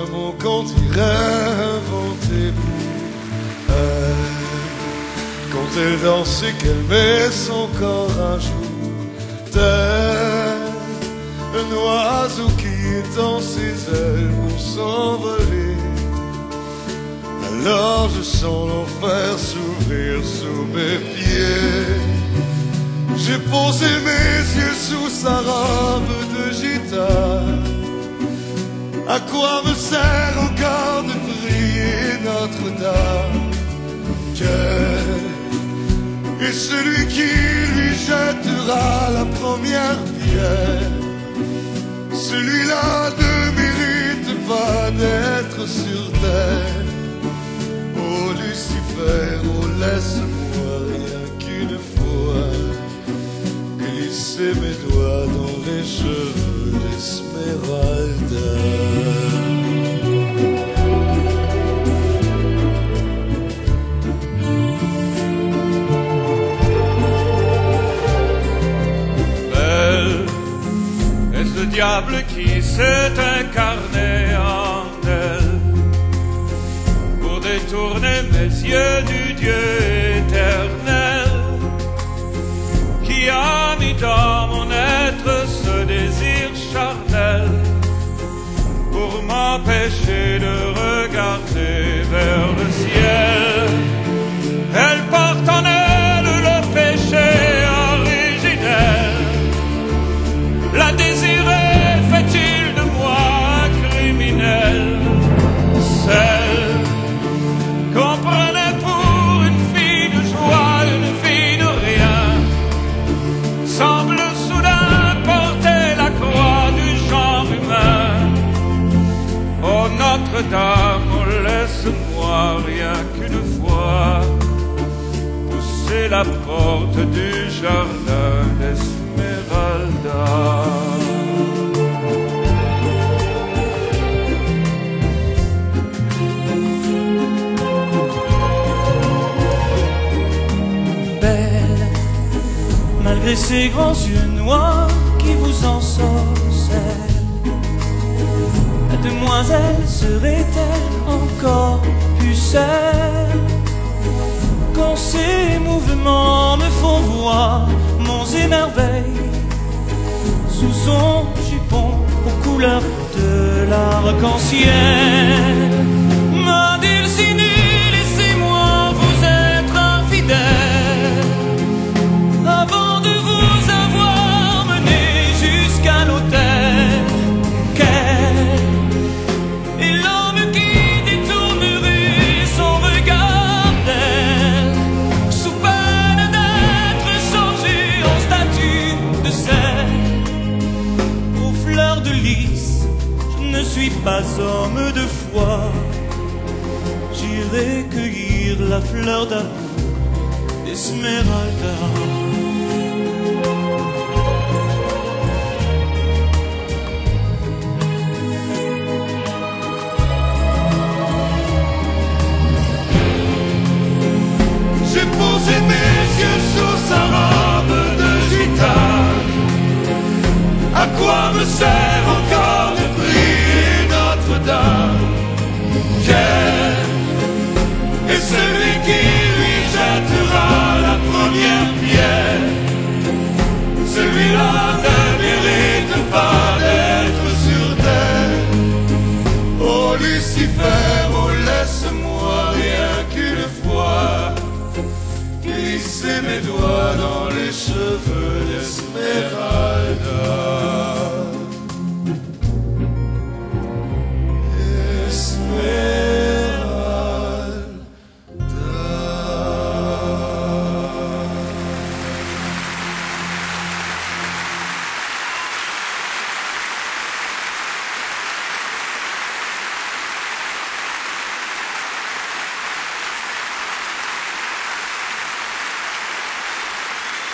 un mot qu'on irait inventer pour elle. Quand elle danse et qu'elle met son corps à jour, tel un oiseau qui étend ses ailes pour s'envoler. Alors je sens l'enfer s'ouvrir sous mes pieds. J'ai posé mes yeux sous sa robe de gitane. À quoi me sert encore de prier Notre-Dame? Quel est celui qui lui jettera la première pierre? Celui-là ne mérite pas d'être sur terre. Oh Lucifer, oh laisse-moi rien qu'une fois glisser mes doigts dans les cheveux d'Esmeralda. Belle, est-ce le diable qui s'est incarné en elle pour détourner mes yeux du Dieu éternel, qui a mis dans mon être ce désir charnel pour m'empêcher de regarder vers le ciel? Elle porte en elle le péché originel. La désirer fait-il de moi un criminel? Celle qu'on prenait pour une fille de joie, une fille de rien, semble soudain porter la croix du genre humain. Oh Notre-Dame, oh laisse-moi rien qu'une fois pousser la porte du jardin d'Esmeralda. Belle, malgré ces grands yeux noirs qui vous ensorcellent, la demoiselle serait-elle encore pucelle? Quand ces mouvements me font voir monts et merveilles sous son jupon aux couleurs de l'arc-en-ciel, ma dulcinée, laissez-moi vous être infidèle avant de vous avoir mené jusqu'à l'autel. Quel est l'homme qui détournerait son regard d'elle, sous peine d'être changé en statue de sel? Aux fleurs de lys, je ne suis pas homme de foi. J'irai cueillir la fleur d'amour d'Esmeralda.